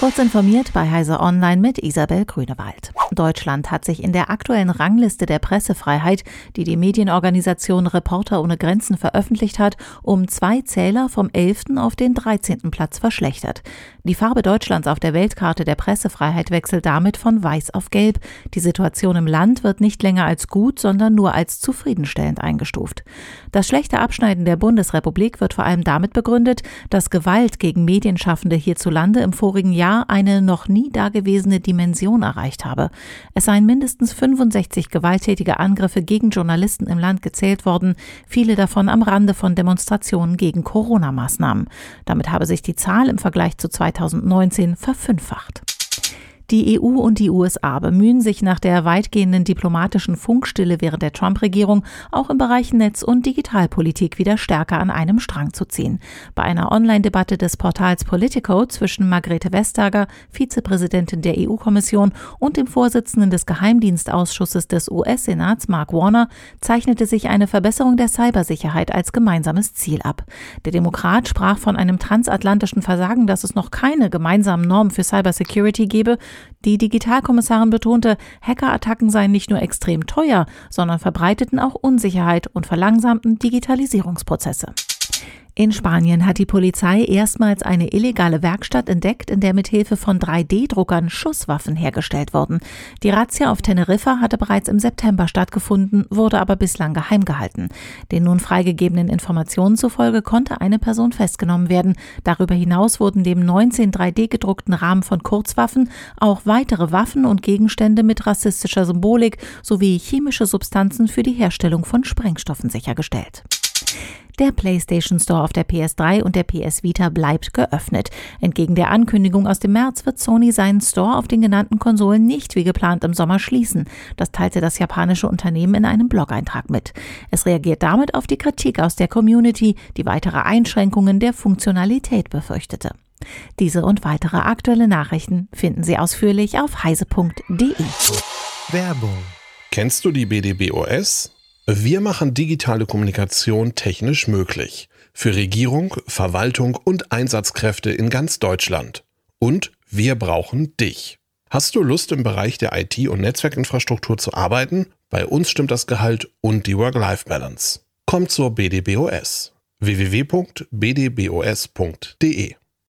Kurz informiert bei Heise Online mit Isabel Grünewald. Deutschland hat sich in der aktuellen Rangliste der Pressefreiheit, die die Medienorganisation Reporter ohne Grenzen veröffentlicht hat, um 2 Zähler vom 11. auf den 13. Platz verschlechtert. Die Farbe Deutschlands auf der Weltkarte der Pressefreiheit wechselt damit von weiß auf gelb. Die Situation im Land wird nicht länger als gut, sondern nur als zufriedenstellend eingestuft. Das schlechte Abschneiden der Bundesrepublik wird vor allem damit begründet, dass Gewalt gegen Medienschaffende hierzulande im vorigen Jahr eine noch nie dagewesene Dimension erreicht habe. Es seien mindestens 65 gewalttätige Angriffe gegen Journalisten im Land gezählt worden, viele davon am Rande von Demonstrationen gegen Corona-Maßnahmen. Damit habe sich die Zahl im Vergleich zu 2019 verfünffacht. Die EU und die USA bemühen sich nach der weitgehenden diplomatischen Funkstille während der Trump-Regierung auch im Bereich Netz- und Digitalpolitik wieder stärker an einem Strang zu ziehen. Bei einer Online-Debatte des Portals Politico zwischen Margrethe Vestager, Vizepräsidentin der EU-Kommission, und dem Vorsitzenden des Geheimdienstausschusses des US-Senats, Mark Warner, zeichnete sich eine Verbesserung der Cybersicherheit als gemeinsames Ziel ab. Der Demokrat sprach von einem transatlantischen Versagen, dass es noch keine gemeinsamen Normen für Cybersecurity gebe. Die Digitalkommissarin betonte, Hackerattacken seien nicht nur extrem teuer, sondern verbreiteten auch Unsicherheit und verlangsamten Digitalisierungsprozesse. In Spanien hat die Polizei erstmals eine illegale Werkstatt entdeckt, in der mithilfe von 3D-Druckern Schusswaffen hergestellt wurden. Die Razzia auf Teneriffa hatte bereits im September stattgefunden, wurde aber bislang geheim gehalten. Den nun freigegebenen Informationen zufolge konnte eine Person festgenommen werden. Darüber hinaus wurden neben 19 3D-gedruckten Rahmen von Kurzwaffen auch weitere Waffen und Gegenstände mit rassistischer Symbolik sowie chemische Substanzen für die Herstellung von Sprengstoffen sichergestellt. Der PlayStation Store auf der PS3 und der PS Vita bleibt geöffnet. Entgegen der Ankündigung aus dem März wird Sony seinen Store auf den genannten Konsolen nicht wie geplant im Sommer schließen. Das teilte das japanische Unternehmen in einem Blog-Eintrag mit. Es reagiert damit auf die Kritik aus der Community, die weitere Einschränkungen der Funktionalität befürchtete. Diese und weitere aktuelle Nachrichten finden Sie ausführlich auf heise.de. Werbung. Kennst du die BDBOS? Wir machen digitale Kommunikation technisch möglich. Für Regierung, Verwaltung und Einsatzkräfte in ganz Deutschland. Und wir brauchen dich. Hast du Lust, im Bereich der IT- und Netzwerkinfrastruktur zu arbeiten? Bei uns stimmt das Gehalt und die Work-Life-Balance. Komm zur BDBOS. www.bdbos.de